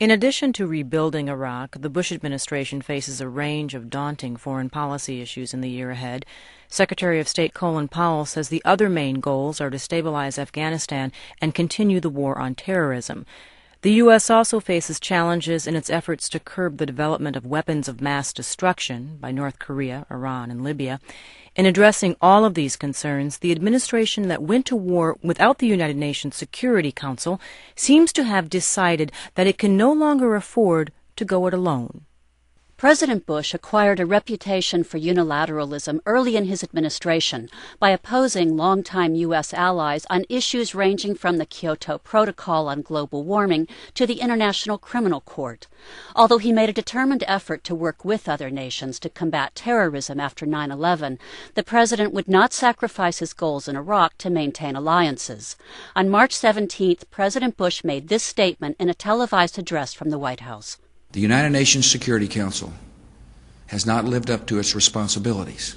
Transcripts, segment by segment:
In addition to rebuilding Iraq, the Bush administration faces a range of daunting foreign policy issues in the year ahead. Secretary of State Colin Powell says the other main goals are to stabilize Afghanistan and continue the war on terrorism. The U.S. also faces challenges in its efforts to curb the development of weapons of mass destruction by North Korea, Iran, and Libya. In addressing all of these concerns, the administration that went to war without the United Nations Security Council seems to have decided that it can no longer afford to go it alone. President Bush acquired a reputation for unilateralism early in his administration by opposing longtime U.S. allies on issues ranging from the Kyoto Protocol on global warming to the International Criminal Court. Although he made a determined effort to work with other nations to combat terrorism after 9/11, the president would not sacrifice his goals in Iraq to maintain alliances. On March 17th, President Bush made this statement in a televised address from the White House. The United Nations Security Council has not lived up to its responsibilities,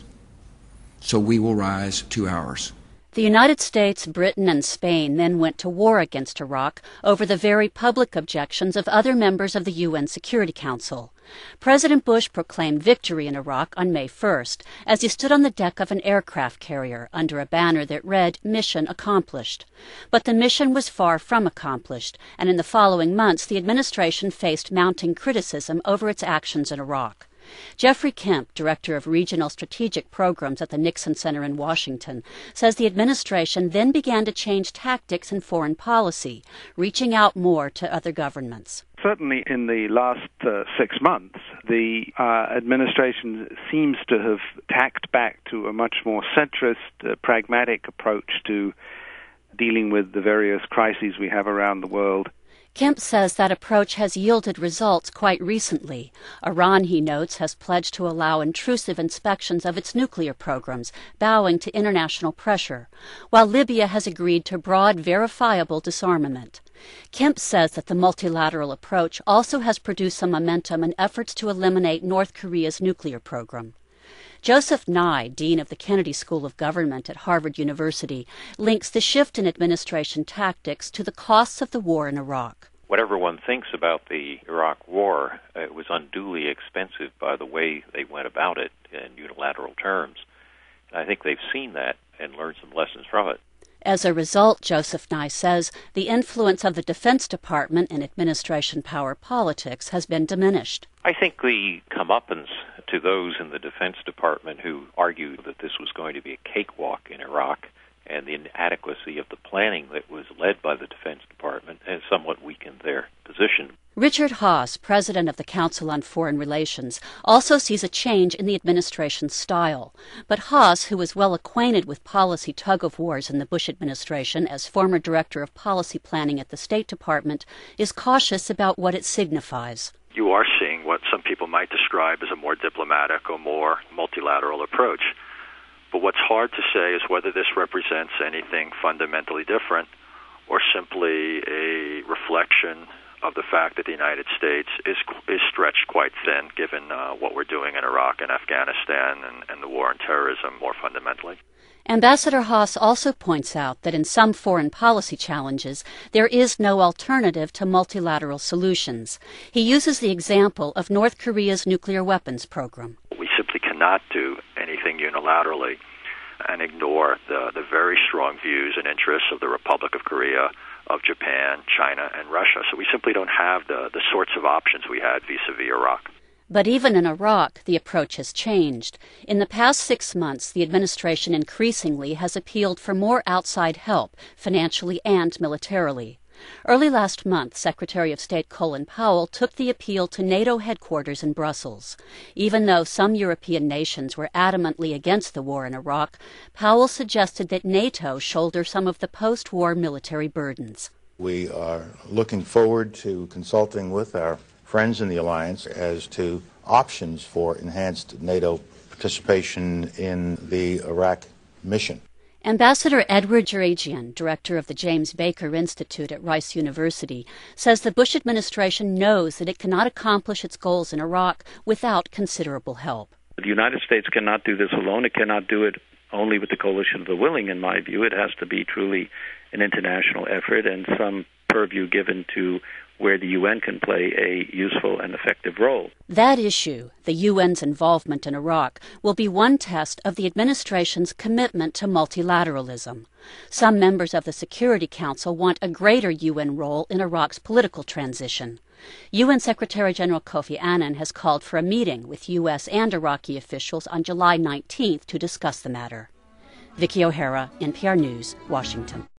so we will rise to ours. The United States, Britain, and Spain then went to war against Iraq over the very public objections of other members of the UN Security Council. President Bush proclaimed victory in Iraq on May 1st as he stood on the deck of an aircraft carrier under a banner that read, "Mission Accomplished." But the mission was far from accomplished, and in the following months the administration faced mounting criticism over its actions in Iraq. Jeffrey Kemp, director of regional strategic programs at the Nixon Center in Washington, says the administration then began to change tactics in foreign policy, reaching out more to other governments. Certainly in the last 6 months, the administration seems to have tacked back to a much more centrist, pragmatic approach to dealing with the various crises we have around the world. Kemp says that approach has yielded results quite recently. Iran, he notes, has pledged to allow intrusive inspections of its nuclear programs, bowing to international pressure, while Libya has agreed to broad, verifiable disarmament. Kemp says that the multilateral approach also has produced some momentum in efforts to eliminate North Korea's nuclear program. Joseph Nye, dean of the Kennedy School of Government at Harvard University, links the shift in administration tactics to the costs of the war in Iraq. Whatever one thinks about the Iraq war, it was unduly expensive by the way they went about it in unilateral terms. And I think they've seen that and learned some lessons from it. As a result, Joseph Nye says, the influence of the Defense Department in administration power politics has been diminished. I think the comeuppance to those in the Defense Department who argued that this was going to be a cakewalk in Iraq and the inadequacy of the planning that was led by the Defense Department has somewhat weakened their position. Richard Haass, president of the Council on Foreign Relations, also sees a change in the administration's style. But Haass, who is well acquainted with policy tug-of-wars in the Bush administration as former director of policy planning at the State Department, is cautious about what it signifies. You are seeing what some people might describe as a more diplomatic or more multilateral approach. But what's hard to say is whether this represents anything fundamentally different or simply a reflection of the fact that the United States is stretched quite thin given what we're doing in Iraq and Afghanistan and the war on terrorism more fundamentally. Ambassador Haass also points out that in some foreign policy challenges, there is no alternative to multilateral solutions. He uses the example of North Korea's nuclear weapons program. We simply cannot do anything unilaterally and ignore the very strong views and interests of the Republic of Korea, of Japan, China, and Russia. So we simply don't have the sorts of options we had vis-a-vis Iraq. But even in Iraq, the approach has changed. In the past 6 months, the administration increasingly has appealed for more outside help, financially and militarily. Early last month, Secretary of State Colin Powell took the appeal to NATO headquarters in Brussels. Even though some European nations were adamantly against the war in Iraq, Powell suggested that NATO shoulder some of the post-war military burdens. We are looking forward to consulting with our friends in the alliance as to options for enhanced NATO participation in the Iraq mission. Ambassador Edward Jerajian, director of the James Baker Institute at Rice University, says the Bush administration knows that it cannot accomplish its goals in Iraq without considerable help. The United States cannot do this alone. It cannot do it only with the coalition of the willing, in my view. It has to be truly an international effort and some purview given to where the UN can play a useful and effective role. That issue, the UN's involvement in Iraq, will be one test of the administration's commitment to multilateralism. Some members of the Security Council want a greater UN role in Iraq's political transition. UN Secretary General Kofi Annan has called for a meeting with U.S. and Iraqi officials on July 19th to discuss the matter. Vicki O'Hara, NPR News, Washington.